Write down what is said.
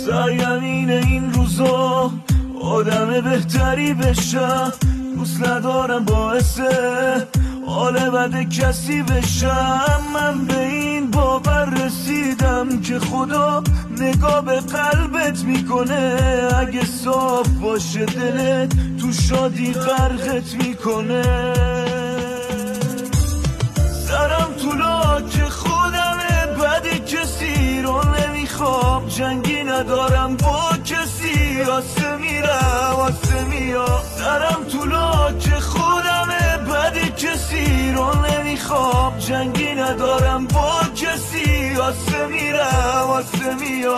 سعیم اینه این روزا آدم بهتری بشم، دوست ندارم باعثه حال بد کسی بشم. من به این باور رسیدم که خدا نگاه به قلبت میکنه، اگه صاف باشه دلت تو شادی غرقت میکنه. سرم تو لاک خودمه، بد کسی رو نمیخوام، جنگی ندارم با کسی، آسه میرم آسه میام. سرم تو لاک خودمه، بد کسی رو نمیخوام، جنگی ندارم با کسی، آسه میرم آسه میام.